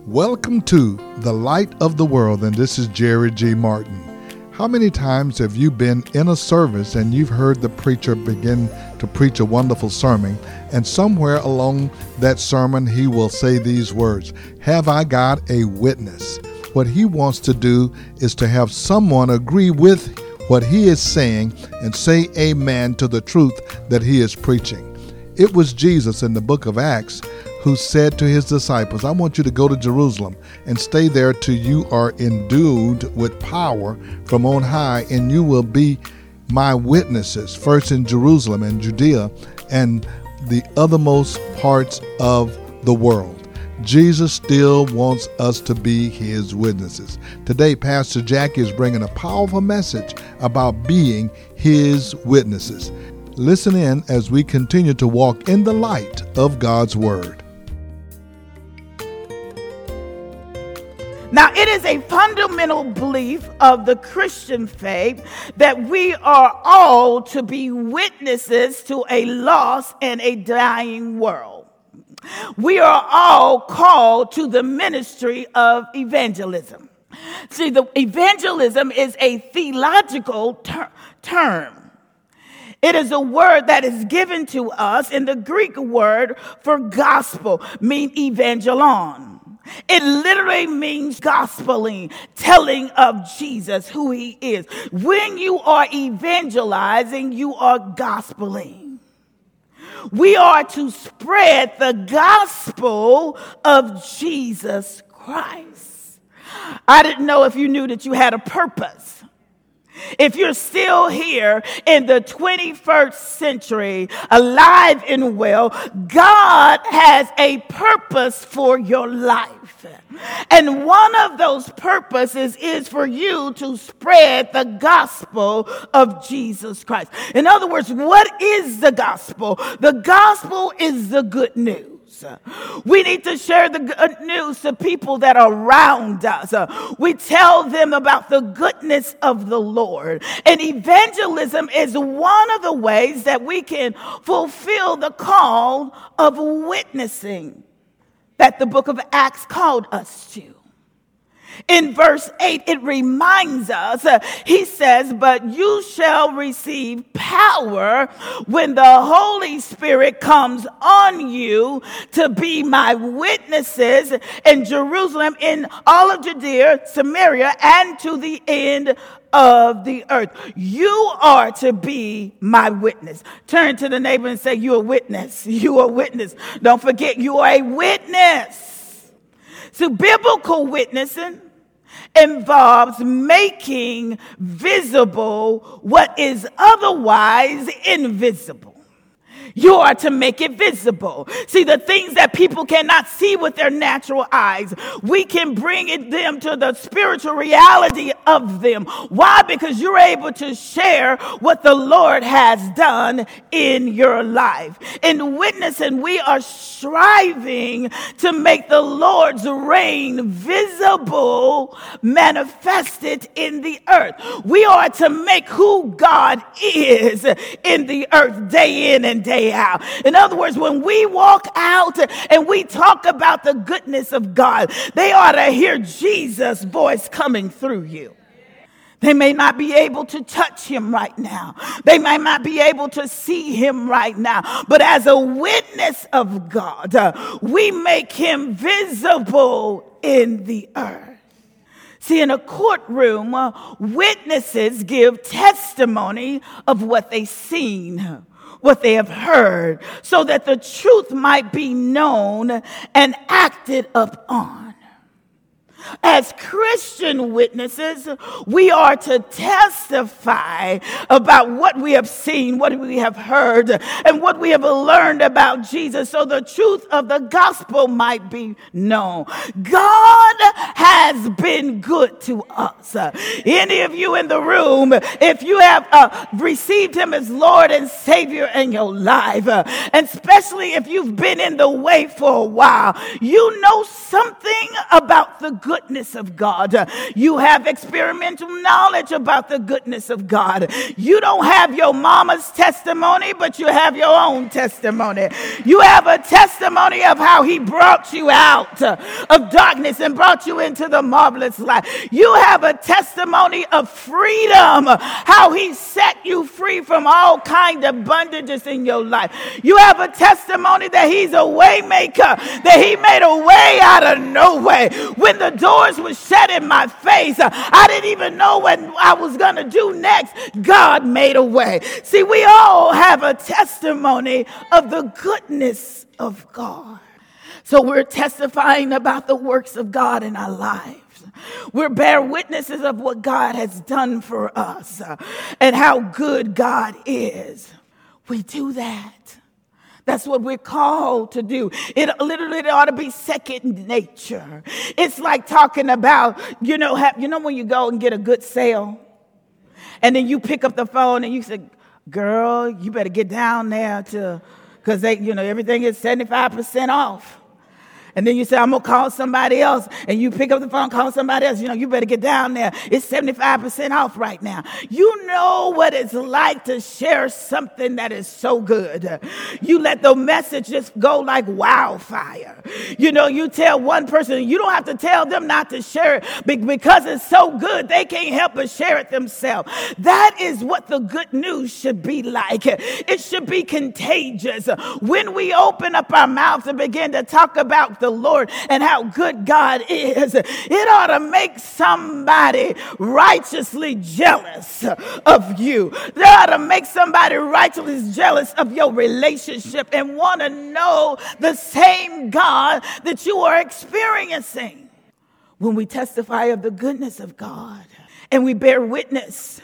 Welcome to The Light of the World, and this is Jerry G. Martin. How many times have you been in a service and you've heard the preacher begin to preach a wonderful sermon, and somewhere along that sermon he will say these words, "Have I got a witness?" What he wants to do is to have someone agree with what he is saying and say amen to the truth that he is preaching. It was Jesus in the book of Acts who said to his disciples, "I want you to go to Jerusalem and stay there till you are endued with power from on high, and you will be my witnesses, first in Jerusalem and Judea and the othermost parts of the world." Jesus still wants us to be his witnesses. Today, Pastor Jackie is bringing a powerful message about being his witnesses. Listen in as we continue to walk in the light of God's Word. Now, it is a fundamental belief of the Christian faith that we are all to be witnesses to a lost and a dying world. We are all called to the ministry of evangelism. See, the evangelism is a theological term. It is a word that is given to us in the Greek word for gospel, mean evangelon. It literally means gospeling, telling of Jesus, who he is. When you are evangelizing, you are gospeling. We are to spread the gospel of Jesus Christ. I didn't know if you knew that you had a purpose. If you're still here in the 21st century, alive and well, God has a purpose for your life. And one of those purposes is for you to spread the gospel of Jesus Christ. In other words, what is the gospel? The gospel is the good news. We need to share the good news to people that are around us. We tell them about the goodness of the Lord. And evangelism is one of the ways that we can fulfill the call of witnessing that the book of Acts called us to. In verse 8, it reminds us, he says, "But you shall receive power when the Holy Spirit comes on you to be my witnesses in Jerusalem, in all of Judea, Samaria, and to the end of the earth." You are to be my witness. Turn to the neighbor and say, "You're a witness. You are a witness." Don't forget, you are a witness. So biblical witnessing involves making visible what is otherwise invisible. You are to make it visible. See, the things that people cannot see with their natural eyes, we can bring them to the spiritual reality of them. Why? Because you're able to share what the Lord has done in your life. In witnessing, we are striving to make the Lord's reign visible, manifested in the earth. We are to make who God is in the earth day in and day out. In other words, when we walk out and we talk about the goodness of God, they ought to hear Jesus' voice coming through you. They may not be able to touch him right now. They may not be able to see him right now. But as a witness of God, we make him visible in the earth. See, in a courtroom, witnesses give testimony of what they've seen, what they have heard, so that the truth might be known and acted upon. As Christian witnesses, we are to testify about what we have seen, what we have heard, and what we have learned about Jesus, so the truth of the gospel might be known. God has been good to us. Any of you in the room, if you have received him as Lord and Savior in your life, and especially if you've been in the way for a while, you know something about the good goodness of God. You have experimental knowledge about the goodness of God. You don't have your mama's testimony, but you have your own testimony. You have a testimony of how he brought you out of darkness and brought you into the marvelous light. You have a testimony of freedom, how he set you free from all kind of bondages in your life. You have a testimony that he's a way maker, that he made a way out of no way. When the doors were shut in my face, I didn't even know what I was going to do next. God made a way. See, we all have a testimony of the goodness of God. So we're testifying about the works of God in our lives. We're bear witnesses of what God has done for us and how good God is. We do that. That's what we're called to do. It literally ought to be second nature. It's like talking about, when you go and get a good sale and then you pick up the phone and you say, girl, you better get down there because everything is 75% off. And then you say, I'm going to call somebody else. And you pick up the phone, call somebody else. You better get down there. It's 75% off right now. You know what it's like to share something that is so good. You let the message just go like wildfire. You tell one person, you don't have to tell them not to share it because it's so good. They can't help but share it themselves. That is what the good news should be like. It should be contagious. When we open up our mouths and begin to talk about the Lord and how good God is, it ought to make somebody righteously jealous of you. It ought to make somebody righteously jealous of your relationship and want to know the same God that you are experiencing. When we testify of the goodness of God and we bear witness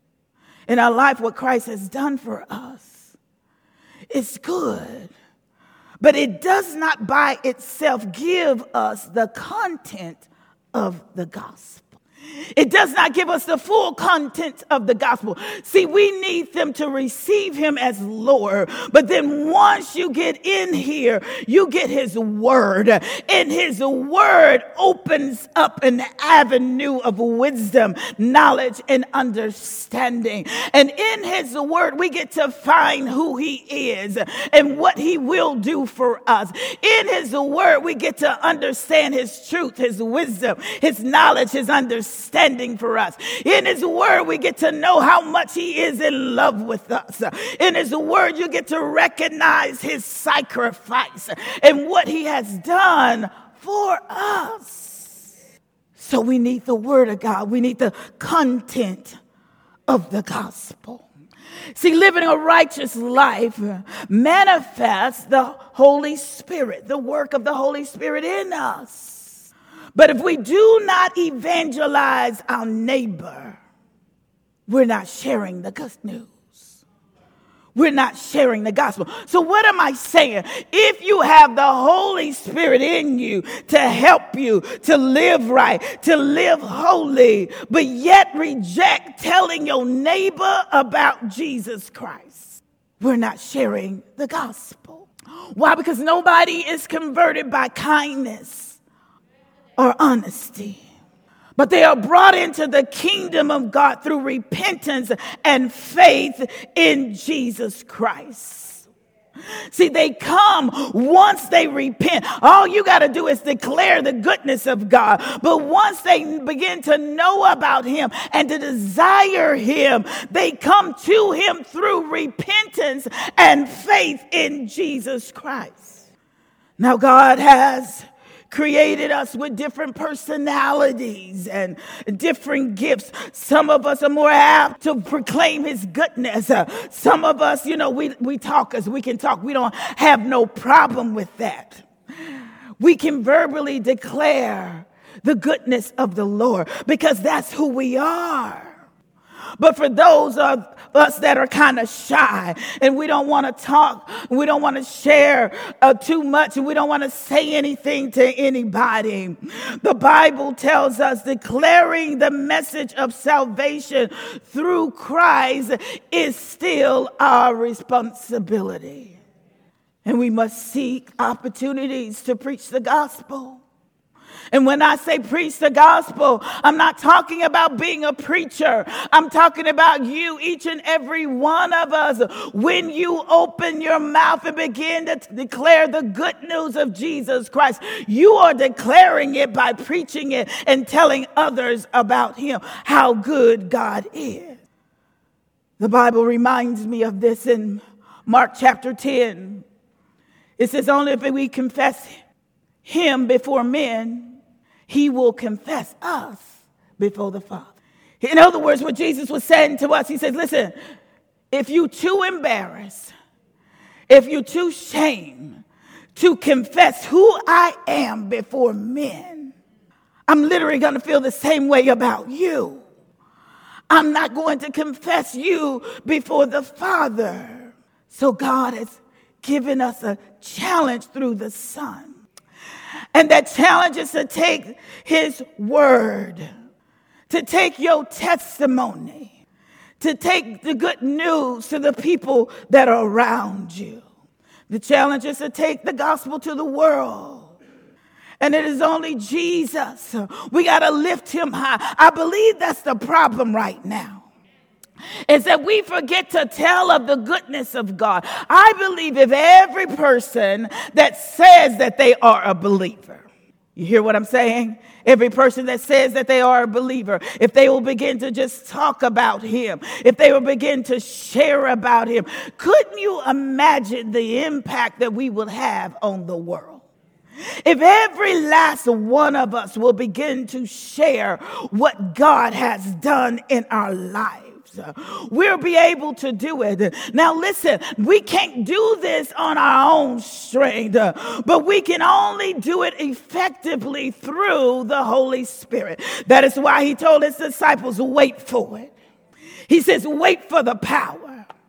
in our life what Christ has done for us, it's good. But it does not by itself give us the content of the gospel. It does not give us the full content of the gospel. See, we need them to receive him as Lord. But then once you get in here, you get his word. And his word opens up an avenue of wisdom, knowledge, and understanding. And in his word, we get to find who he is and what he will do for us. In his word, we get to understand his truth, his wisdom, his knowledge, his understanding for us. In his word, we get to know how much he is in love with us. In his word, you get to recognize his sacrifice and what he has done for us. So we need the word of God. We need the content of the gospel. See, living a righteous life manifests the Holy Spirit, the work of the Holy Spirit in us. But if we do not evangelize our neighbor, we're not sharing the good news. We're not sharing the gospel. So what am I saying? If you have the Holy Spirit in you to help you to live right, to live holy, but yet reject telling your neighbor about Jesus Christ, we're not sharing the gospel. Why? Because nobody is converted by kindness or honesty, but they are brought into the kingdom of God through repentance and faith in Jesus Christ. See, they come once they repent. All you got to do is declare the goodness of God. But once they begin to know about him and to desire him, they come to him through repentance and faith in Jesus Christ. Now, God has created us with different personalities and different gifts. Some of us are more apt to proclaim his goodness. Some of us, we talkers, we can talk. We don't have no problem with that. We can verbally declare the goodness of the Lord because that's who we are. But for those of us that are kind of shy and we don't want to talk, we don't want to share too much, and we don't want to say anything to anybody, the Bible tells us declaring the message of salvation through Christ is still our responsibility. And we must seek opportunities to preach the gospel. And when I say preach the gospel, I'm not talking about being a preacher. I'm talking about you, each and every one of us. When you open your mouth and begin to declare the good news of Jesus Christ, you are declaring it by preaching it and telling others about him, how good God is. The Bible reminds me of this in Mark chapter 10. It says, only if we confess him before men, he will confess us before the Father. In other words, what Jesus was saying to us, he says, listen, if you too embarrassed, if you too ashamed to confess who I am before men, I'm literally going to feel the same way about you. I'm not going to confess you before the Father. So God has given us a challenge through the Son. And that challenge is to take his word, to take your testimony, to take the good news to the people that are around you. The challenge is to take the gospel to the world. And it is only Jesus. We got to lift him high. I believe that's the problem right now, is that we forget to tell of the goodness of God. I believe if every person that says that they are a believer, you hear what I'm saying? Every person that says that they are a believer, if they will begin to just talk about him, if they will begin to share about him, couldn't you imagine the impact that we will have on the world? If every last one of us will begin to share what God has done in our lives, we'll be able to do it. Now listen, we can't do this on our own strength, but we can only do it effectively through the Holy Spirit. That is why he told his disciples, wait for it. He says, wait for the power.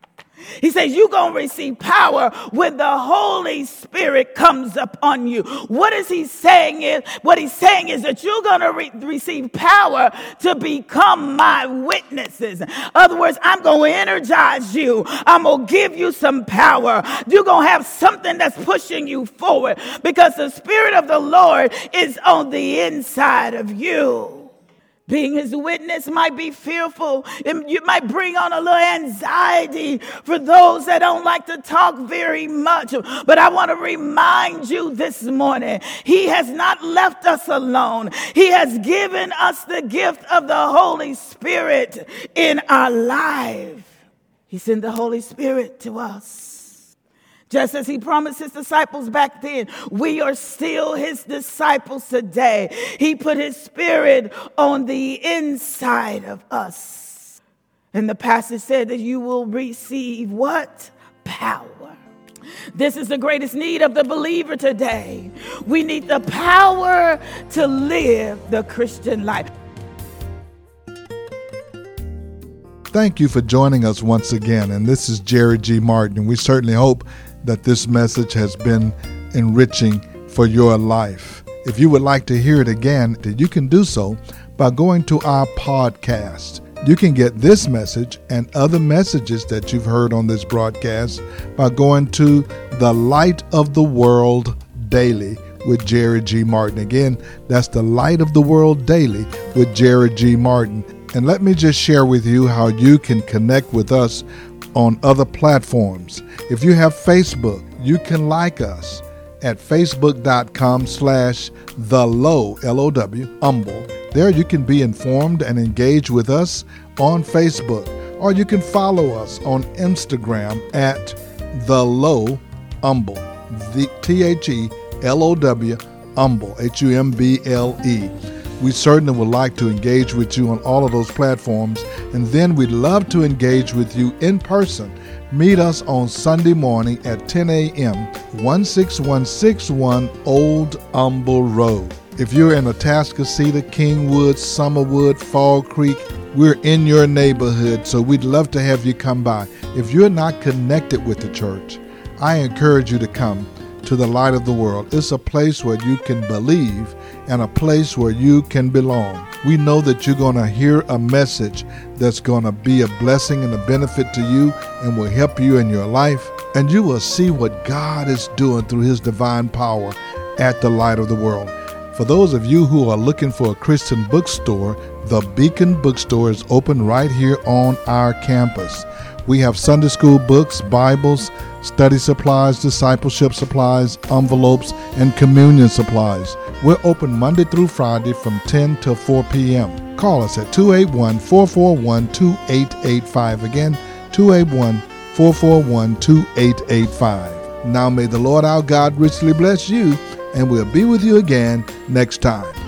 He says, you're going to receive power when the Holy Spirit comes upon you. What is he saying is, what he's saying is that you're going to receive power to become my witnesses. In other words, I'm going to energize you. I'm going to give you some power. You're going to have something that's pushing you forward because the Spirit of the Lord is on the inside of you. Being his witness might be fearful. You might bring on a little anxiety for those that don't like to talk very much. But I want to remind you this morning, he has not left us alone. He has given us the gift of the Holy Spirit in our life. He sent the Holy Spirit to us. Just as he promised his disciples back then, we are still his disciples today. He put his Spirit on the inside of us. And the passage said that you will receive what? Power. This is the greatest need of the believer today. We need the power to live the Christian life. Thank you for joining us once again. And this is Jerry G. Martin. And we certainly hope that this message has been enriching for your life. If you would like to hear it again, you can do so by going to our podcast. You can get this message and other messages that you've heard on this broadcast by going to The Light of the World Daily with Jerry G. Martin. Again, that's The Light of the World Daily with Jerry G. Martin. And let me just share with you how you can connect with us on other platforms. If you have Facebook, you can like us at facebook.com/thelow, L-O-W, humble. There you can be informed and engage with us on Facebook, or you can follow us on Instagram at thelow humble, the THELOW humble, HUMBLE. We certainly would like to engage with you on all of those platforms, and then we'd love to engage with you in person. Meet us on Sunday morning at 10 a.m., 16161 Old Humble Road. If you're in Atascocita, Kingwood, Summerwood, Fall Creek, we're in your neighborhood, so we'd love to have you come by. If you're not connected with the church, I encourage you to come to the Light of the World. It's a place where you can believe and a place where you can belong. We know that you're going to hear a message that's going to be a blessing and a benefit to you and will help you in your life. And you will see what God is doing through his divine power at the Light of the World. For those of you who are looking for a Christian bookstore, the Beacon Bookstore is open right here on our campus. We have Sunday school books, Bibles, study supplies, discipleship supplies, envelopes, and communion supplies. We're open Monday through Friday from 10 till 4 p.m. Call us at 281-441-2885. Again, 281-441-2885. Now may the Lord our God richly bless you, and we'll be with you again next time.